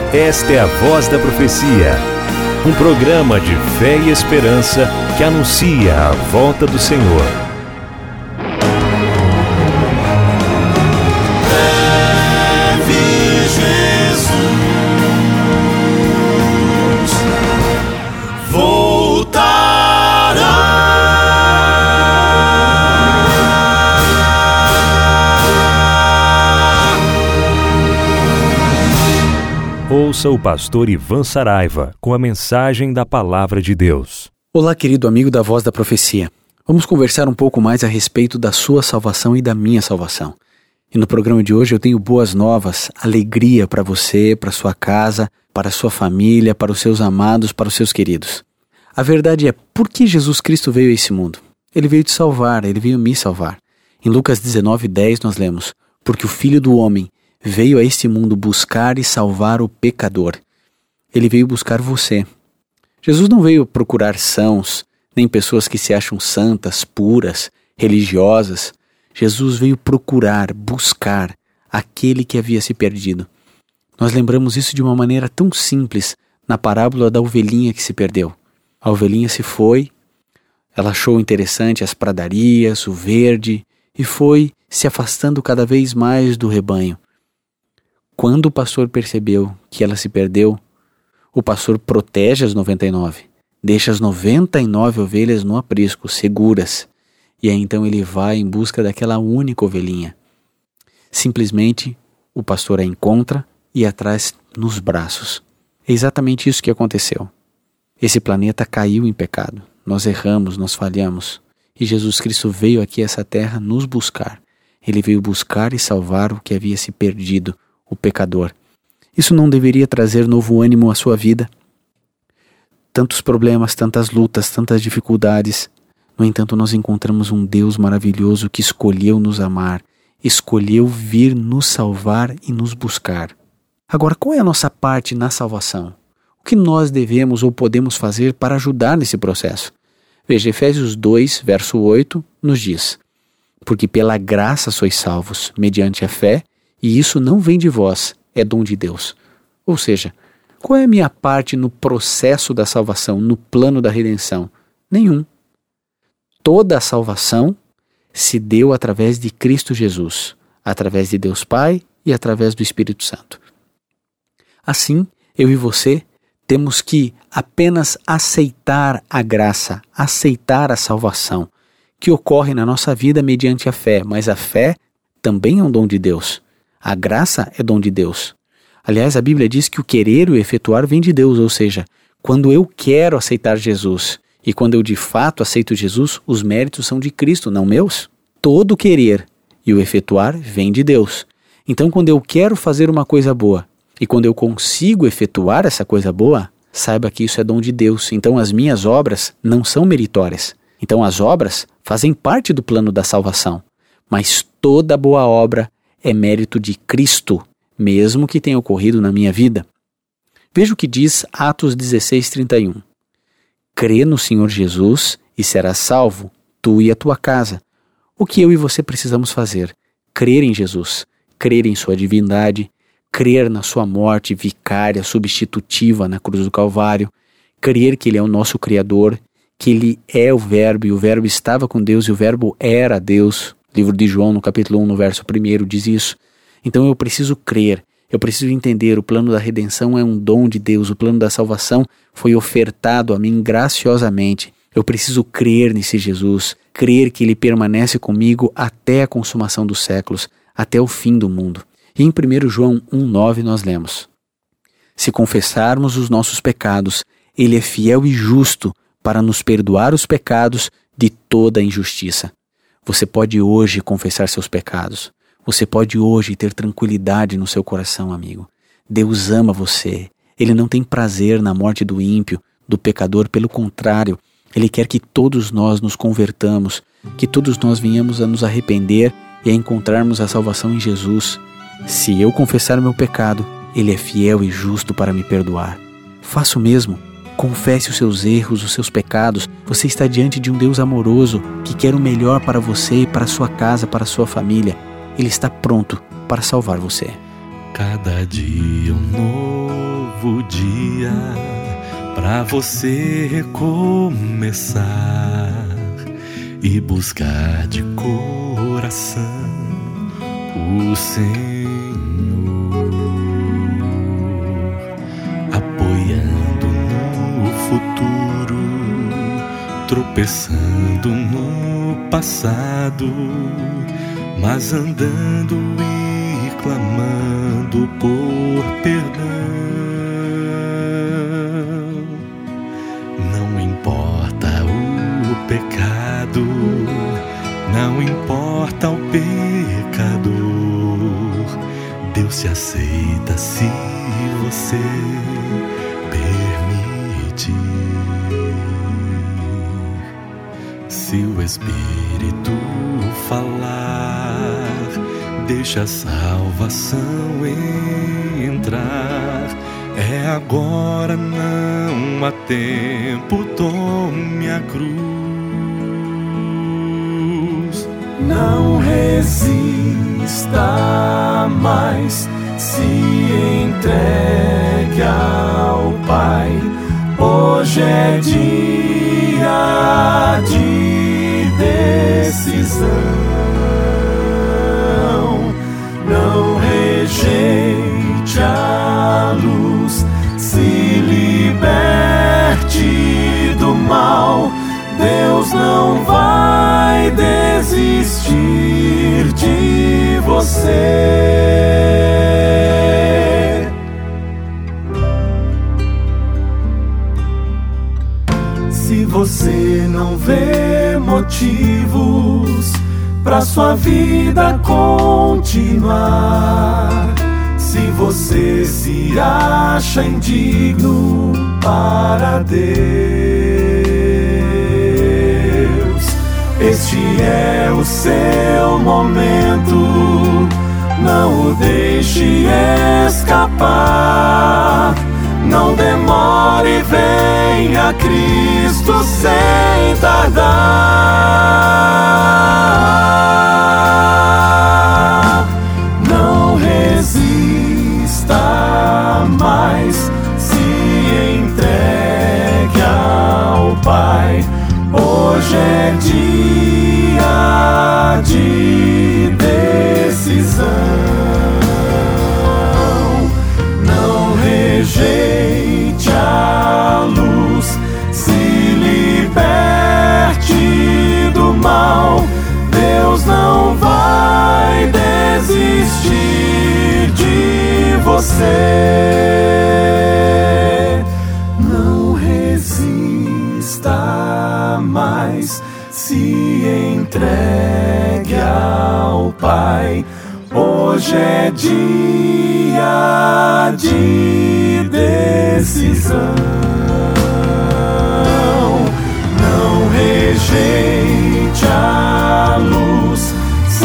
Esta é a Voz da Profecia, um programa de fé e esperança que anuncia a volta do Senhor. Ouça o pastor Ivan Saraiva com a mensagem da Palavra de Deus. Olá, querido amigo da Voz da Profecia. Vamos conversar um pouco mais a respeito da sua salvação e da minha salvação. E no programa de hoje eu tenho boas novas, alegria para você, para sua casa, para sua família, para os seus amados, para os seus queridos. A verdade é, por que Jesus Cristo veio a esse mundo? Ele veio te salvar, ele veio me salvar. Em Lucas 19:10 nós lemos: porque o Filho do Homem veio a este mundo buscar e salvar o pecador. Ele veio buscar você. Jesus não veio procurar sãos, nem pessoas que se acham santas, puras, religiosas. Jesus veio procurar, buscar aquele que havia se perdido. Nós lembramos isso de uma maneira tão simples na parábola da ovelhinha que se perdeu. A ovelhinha se foi, ela achou interessante as pradarias, o verde, e foi se afastando cada vez mais do rebanho. Quando o pastor percebeu que ela se perdeu, o pastor protege as 99, deixa as 99 ovelhas no aprisco, seguras, e aí então ele vai em busca daquela única ovelhinha. Simplesmente o pastor a encontra e a traz nos braços. É exatamente isso que aconteceu. Esse planeta caiu em pecado, nós erramos, nós falhamos, e Jesus Cristo veio aqui a essa terra nos buscar. Ele veio buscar e salvar o que havia se perdido, o pecador. Isso não deveria trazer novo ânimo à sua vida? Tantos problemas, tantas lutas, tantas dificuldades. No entanto, nós encontramos um Deus maravilhoso que escolheu nos amar, escolheu vir nos salvar e nos buscar. Agora, qual é a nossa parte na salvação? O que nós devemos ou podemos fazer para ajudar nesse processo? Veja, Efésios 2, verso 8, nos diz: porque pela graça sois salvos, mediante a fé, e isso não vem de vós, é dom de Deus. Ou seja, qual é a minha parte no processo da salvação, no plano da redenção? Nenhum. Toda a salvação se deu através de Cristo Jesus, através de Deus Pai e através do Espírito Santo. Assim, eu e você temos que apenas aceitar a graça, aceitar a salvação que ocorre na nossa vida mediante a fé, mas a fé também é um dom de Deus. A graça é dom de Deus. Aliás, a Bíblia diz que o querer e o efetuar vem de Deus, ou seja, quando eu quero aceitar Jesus e quando eu de fato aceito Jesus, os méritos são de Cristo, não meus. Todo o querer e o efetuar vem de Deus. Então, quando eu quero fazer uma coisa boa e quando eu consigo efetuar essa coisa boa, saiba que isso é dom de Deus. Então, as minhas obras não são meritórias. Então, as obras fazem parte do plano da salvação, mas toda boa obra é mérito de Cristo, mesmo que tenha ocorrido na minha vida. Veja o que diz Atos 16:31. Crê no Senhor Jesus e serás salvo, tu e a tua casa. O que eu e você precisamos fazer? Crer em Jesus, crer em sua divindade, crer na sua morte vicária, substitutiva na cruz do Calvário, crer que Ele é o nosso Criador, que Ele é o Verbo e o Verbo estava com Deus e o Verbo era Deus. Livro de João, no capítulo 1, no verso 1, diz isso. Então eu preciso crer, eu preciso entender, o plano da redenção é um dom de Deus, o plano da salvação foi ofertado a mim graciosamente. Eu preciso crer nesse Jesus, crer que Ele permanece comigo até a consumação dos séculos, até o fim do mundo. E em 1 João 1,9 nós lemos: se confessarmos os nossos pecados, Ele é fiel e justo para nos perdoar os pecados de toda a injustiça. Você pode hoje confessar seus pecados. Você pode hoje ter tranquilidade no seu coração, amigo. Deus ama você. Ele não tem prazer na morte do ímpio, do pecador. Pelo contrário, Ele quer que todos nós nos convertamos, que todos nós venhamos a nos arrepender e a encontrarmos a salvação em Jesus. Se eu confessar meu pecado, Ele é fiel e justo para me perdoar. Faça o mesmo. Confesse os seus erros, os seus pecados. Você está diante de um Deus amoroso que quer o melhor para você, para a sua casa, para a sua família. Ele está pronto para salvar você. Cada dia um novo dia pra você recomeçar e buscar de coração o Senhor, apoiando no futuro, tropeçando no passado, mas andando e clamando por perdão. Não importa o pecado, não importa o pecador, Deus se aceita se você permitir. Se o Espírito falar, deixa a salvação entrar. É agora, não há tempo, tome a cruz. Não resista mais, se entregue ao Pai. Hoje é dia de decisão. Não rejeite a luz, se liberte do mal. Deus não vai desistir de você. Se você não vê motivos pra sua vida continuar, se você se acha indigno para Deus, este é o seu momento, não o deixe escapar. Não demore, venha a Cristo sem tardar. Não resista mais, se entregue ao Pai. Hoje é dia de decisão. Não rejeite a luz, se liberte do mal. Deus não vai desistir de você. Não resista mais, se entregue ao Pai. Hoje é dia de decisão. Não rejeite a luz, se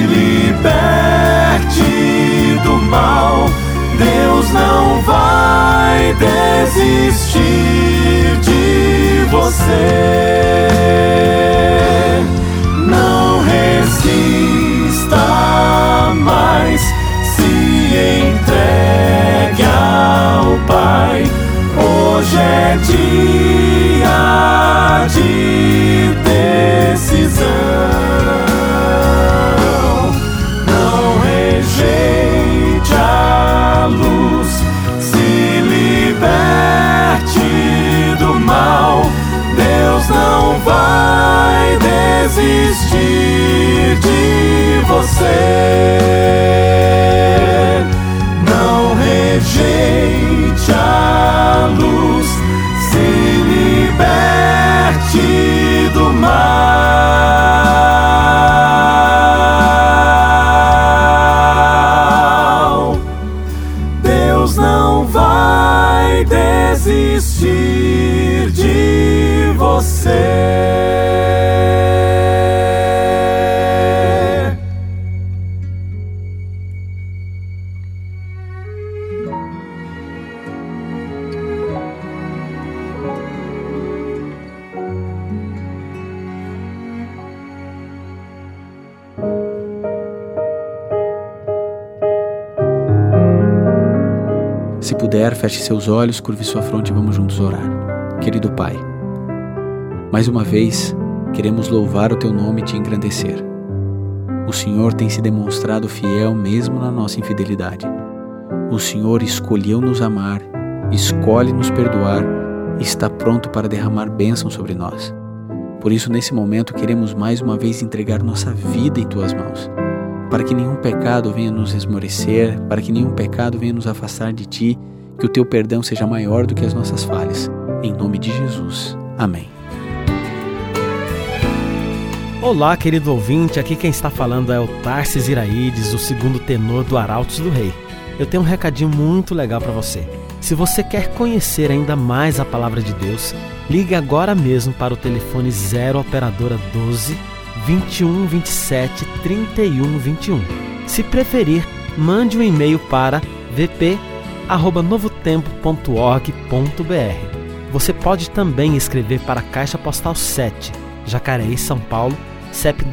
liberte do mal. Deus não vai desistir de você. Não resista mais, se entregue ao Pai. Hoje é dia de decisão. Não rejeite a luz, se liberte do mal. Deus não vai desistir de você. Não rejeite a luz, se liberte do mal. Deus não vai desistir de você. Se puder, feche seus olhos, curve sua fronte e vamos juntos orar. Querido Pai, mais uma vez queremos louvar o Teu nome e Te engrandecer. O Senhor tem se demonstrado fiel mesmo na nossa infidelidade. O Senhor escolheu nos amar, escolhe nos perdoar e está pronto para derramar bênção sobre nós. Por isso, nesse momento, queremos mais uma vez entregar nossa vida em Tuas mãos, para que nenhum pecado venha nos esmorecer, para que nenhum pecado venha nos afastar de Ti, que o Teu perdão seja maior do que as nossas falhas. Em nome de Jesus. Amém. Olá, querido ouvinte, aqui quem está falando é o Tarsis Iraídes, o segundo tenor do Arautos do Rei. Eu tenho um recadinho muito legal para você. Se você quer conhecer ainda mais a Palavra de Deus, ligue agora mesmo para o telefone 0 operadora 12 21 27 31 21. Se preferir, mande um e-mail para vp@novotempo.org.br. Você pode também escrever para a Caixa Postal 7, Jacareí, São Paulo, CEP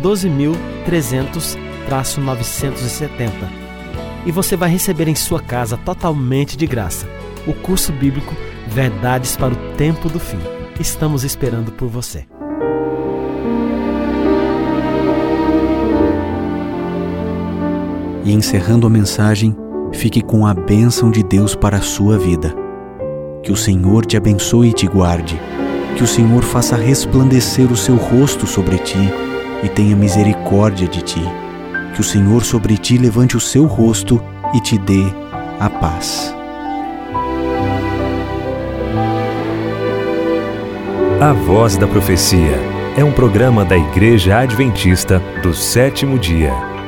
12.300-970. E você vai receber em sua casa totalmente de graça o curso bíblico Verdades para o Tempo do Fim. Estamos esperando por você. E encerrando a mensagem, fique com a bênção de Deus para a sua vida. Que o Senhor te abençoe e te guarde. Que o Senhor faça resplandecer o seu rosto sobre ti e tenha misericórdia de ti. Que o Senhor sobre ti levante o seu rosto e te dê a paz. A Voz da Profecia é um programa da Igreja Adventista do Sétimo Dia.